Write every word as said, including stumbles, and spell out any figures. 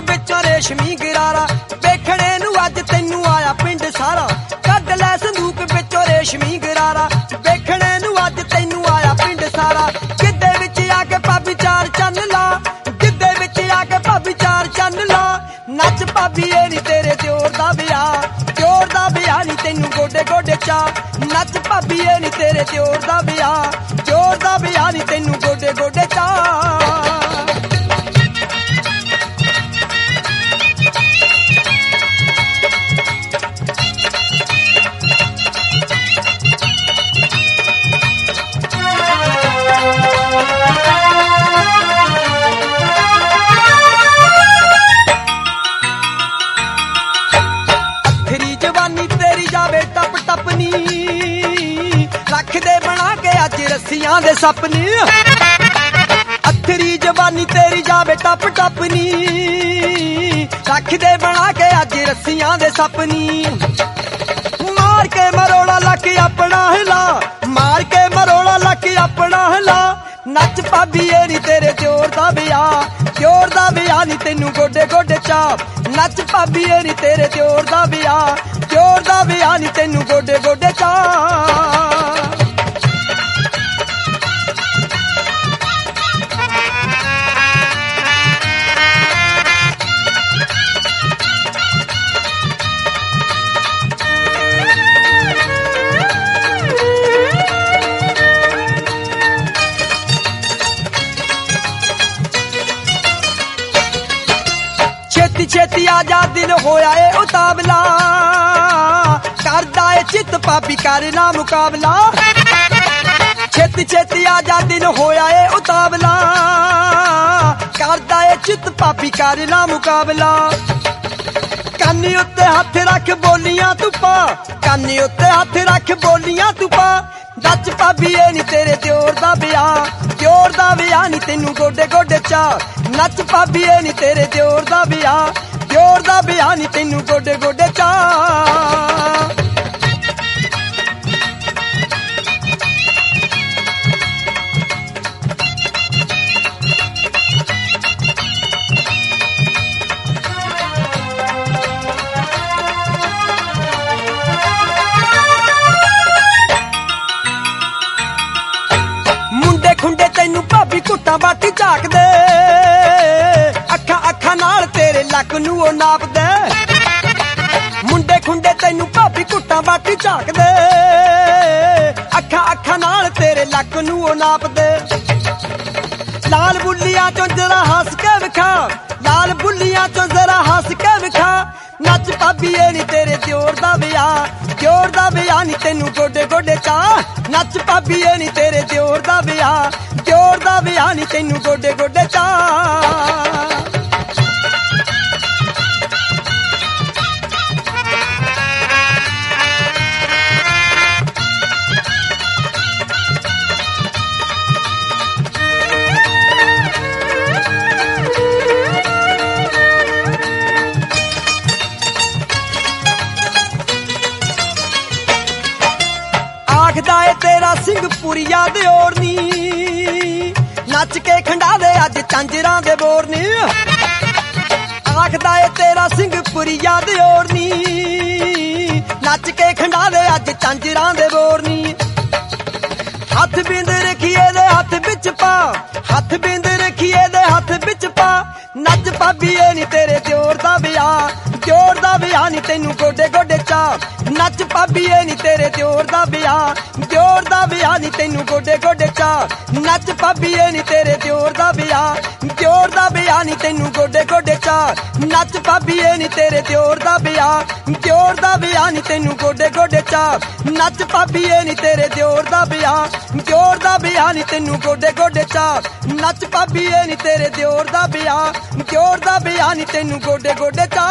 ਵਿੱਚੋਂ ਰੇਸ਼ਮੀ ਗਰਾਰਾ ਵੇਖਣੇ ਨੂੰ ਅੱਜ ਤੈਨੂੰ ਆਇਆ ਪਿੰਡ ਸਾਰਾ ਕੱਢ ਲੈ ਸੰਦੂਕ ਵਿੱਚੋਂ ਰੇਸ਼ਮੀ ਗਰਾਰਾ ਵੇਖਣੇ ਨੂੰ ਅੱਜ ਤੈਨੂੰ ਆਇਆ ਪਿੰਡ ਸਾਰਾ ਗਿੱਧੇ ਵਿੱਚ ਆ ਕੇ ਭਾਬੀ ਚਾਰ ਚੰਨ ਲਾ ਗਿੱਧੇ ਵਿੱਚ ਆ ਕੇ ਭਾਬੀ ਚਾਰ ਚੰਨ ਲਾ ਨੱਚ ਭਾਬੀ ਇਹ ਨੀ ਤੇਰੇ ਦਿਓਰ ਦਾ ਵਿਆਹ ਦਿਓਰ ਦਾ ਵਿਆਹ ਨੀ ਤੈਨੂੰ ਗੋਡੇ ਗੋਡੇ ਚਾ ਨੱਚ ਭਾਬੀ ਇਹ ਨੀ ਤੇਰੇ ਦਿਓਰ ਦਾ ਵਿਆਹ ਦਿਓਰ ਦਾ ਵਿਆਹ ਨੀ ਤੈਨੂੰ ਗੋਡੇ ਗੋਡੇ ਚਾ ਰੱਖਦੇ ਬਣਾ ਕੇ ਅੱਜ ਰੱਸੀਆਂ ਦੇ ਸਪਨੇ ਅੱਥਰੀ ਜਵਾਨੀ ਤੇਰੀ ਜਾਵੇ ਟੱਪ ਟੱਪ ਨੀ ਰੱਖਦੇ ਬਣਾ ਕੇ ਅੱਜ ਰੱਸੀਆਂ ਦੇ ਸਪਨੀ ਮਾਰ ਕੇ ਮਰੋੜਾ ਲੱਕ ਆਪਣਾ ਹਿਲਾ ਮਾਰ ਕੇ ਮਰੋੜਾ ਲੱਕ ਆਪਣਾ ਹਿਲਾ ਨੱਚ ਭਾਬੀ ਇਹ ਨੀ ਤੇਰੇ ਦਿਓਰ ਦਾ ਵਿਆਹ ਦਿਓਰ ਦਾ ਵਿਆਹ ਨੀ ਤੈਨੂੰ ਗੋਡੇ ਗੋਡੇ ਚਾ ਨੱਚ ਭਾਬੀ ਇਹ ਨੀ ਤੇਰੇ ਦਿਓਰ ਦਾ ਵਿਆਹ ਦਿਓਰ ਦਾ ਵਿਆਹ ਨੀ ਤੈਨੂੰ ਗੋਡੇ ਗੋਡੇ ਚਾ ਛੇਤੀ ਛੇਤੀ ਆ ਜਾ ਦਿਲ ਹੋਇਆ ਏ ਉਤਾਵਲਾ ਕਰਦਾ ਏ ਚਿੱਤ ਭਾਬੀ ਕਰ ਨਾ ਮੁਕਾਬਲਾ ਛੇਤੀ ਛੇਤੀ ਆ ਜਾ ਦਿਲ ਹੋਇਆ ਏ ਉਤਾਵਲਾ ਕਰਦਾ ਏ ਚਿੱਤ ਭਾਬੀ ਕਰ ਨਾ ਮੁਕਾਬਲਾ ਕੰਨੀ ਉੱਤੇ ਹੱਥ ਰੱਖ ਬੋਲੀਆਂ ਤੂੰ ਪਾ ਕੰਨੀ ਉੱਤੇ ਹੱਥ ਰੱਖ ਬੋਲੀਆਂ ਤੂੰ ਪਾ ਨੱਚ ਭਾਬੀ ਇਹ ਨੀ ਤੇਰੇ ਦਿਓਰ ਦਾ ਵਿਆਹ ਦਿਓਰ ਦਾ ਵਿਆਹ ਨੀ ਤੈਨੂੰ ਗੋਡੇ ਗੋਡੇ ਚਾ ਨੱਚ ਭਾਬੀ ਇਹ ਨੀ ਤੇਰੇ ਦਿਓਰ ਦਾ ਵਿਆਹ ਦਿਓਰ ਦਾ ਵਿਆਹ ਨੀ ਤੈਨੂੰ ਗੋਡੇ ਗੋਡੇ ਚਾ ਖੁੰਡੇ ਤੈਨੂੰ ਭਾਬੀ ਘੁੱਟਾਂ ਬਾਟੀ ਝਾਕਦੇ ਅੱਖਾਂ ਅੱਖਾਂ ਨਾਲ ਤੇਰੇ ਲੱਕ ਨੂੰ ਉਹ ਨਾਪਦੇ ਮੁੰਡੇ ਖੁੰਡੇ ਤੈਨੂੰ ਭਾਬੀ ਘੁੱਟਾਂ ਬਾਟੀ ਝਾਕਦੇ ਅੱਖਾਂ ਅੱਖਾਂ ਨਾਲ ਤੇਰੇ ਲੱਕ ਨੂੰ ਉਹ ਨਾਪਦੇ ਲਾਲ ਬੁੱਲੀਆਂ ਚੋਂ ਜ਼ਰਾ ਹੱਸ ਕੇ ਵਿਖਾ ਲਾਲ ਬੁੱਲੀਆਂ ਚੋਂ ਜ਼ਰਾ ਹੱਸ ਕੇ ਵਿਖਾ ਨੱਚ ਭਾਬੀ ਇਹ ਨੀ ਤੇਰੇ ਦਿਓਰ ਦਾ ਵਿਆਹ ਦਿਓਰ ਦਾ ਵਿਆਹ ਨੀ ਤੈਨੂੰ ਗੋਡੇ ਗੋਡੇ ਚਾ ਨੱਚ ਭਾਬੀ ਇਹ ਨੀ ਤੇਰੇ ਦਿਓਰ ਦਾ ਵਿਆਹ ਦਿਓਰ ਦਾ ਵਿਆਹ ਨੀ ਤੈਨੂੰ ਗੋਡੇ ਗੋਡੇ ਚਾ ਆਖਦਾ ਏ ਤੇਰਾ ਸਿੰਘਪੁਰੀਆ ਦਿਓਰ ਨੀ ਨੱਚ ਕੇ ਖੰਡਾ ਦੇ ਅੱਜ ਚਾਂਜਰਾਂ ਦੇ ਬੋਰ ਨੀ ਆਖਦਾ ਏ ਤੇਰਾ ਸਿੰਘਪੁਰੀਆ ਦਿਓਰ ਨੀ ਨੱਚ ਕੇ ਖੰਡਾ ਦੇ ਅੱਜ ਚਾਂਜਰਾਂ ਦੇ ਬੋਰ ਨੀ ਹੱਥ ਬਿੰਦ ਰੱਖੀਏ ਦੇ ਹੱਥ ਵਿੱਚ ਪਾ ਹੱਥ ਬਿੰਦ ਰੱਖੀਏ ਦੇ ਹੱਥ ਵਿੱਚ ਪਾ ਨੱਚ ਭਾਬੀ ਇਹ ਨੀ ਤੇਰੇ ਦਿਓਰ ਦਾ ਵਿਆਹ ਦਿਓਰ ਦਾ ਵਿਆਹ ਨੀ ਤੈਨੂੰ ਗੋਡੇ ਗੋਡੇ ਚਾ ਨੱਚ ਭਾਬੀ ਇਹ ਨੀ ਤੇਰੇ ਦਿਓਰ ਦਾ ਵਿਆਹ ਦਿਓਰ ਦਾ ਵਿਆਹ ਨੀ ਤੈਨੂੰ ਗੋਡੇ ਗੋਡੇ ਚਾ ਨੱਚ ਭਾਬੀ ਇਹ ਨੀ ਤੇਰੇ ਦਿਓਰ ਦਾ ਵਿਆਹ ਦਿਓਰ ਦਾ ਵਿਆਹ ਨੀ ਤੈਨੂੰ ਗੋਡੇ ਗੋਡੇ ਚਾ ਨੱਚ ਭਾਬੀ ਇਹ ਨੀ ਤੇਰੇ ਦਿਓਰ ਦਾ ਵਿਆਹ ਦਿਓਰ ਦਾ ਵਿਆਹ ਨੀ ਤੈਨੂੰ ਗੋਡੇ ਗੋਡੇ ਚਾ ਨੱਚ ਭਾਬੀ ਇਹ ਨੀ ਤੇਰੇ ਦਿਓਰ ਦਾ ਵਿਆਹ ਦਿਓਰ ਦਾ ਵਿਆਹ ਨੀ ਤੈਨੂੰ ਗੋਡੇ ਗੋਡੇ ਚਾ ਨੱਚ ਭਾਬੀ ਇਹ ਨੀ ਤੇਰੇ ਦਿਓਰ ਦਾ ਵਿਆਹ ਦਿਓਰ ਦਾ ਵਿਆਹ ਨੀ ਤੈਨੂੰ ਗੋਡੇ ਗੋਡੇ ਚਾ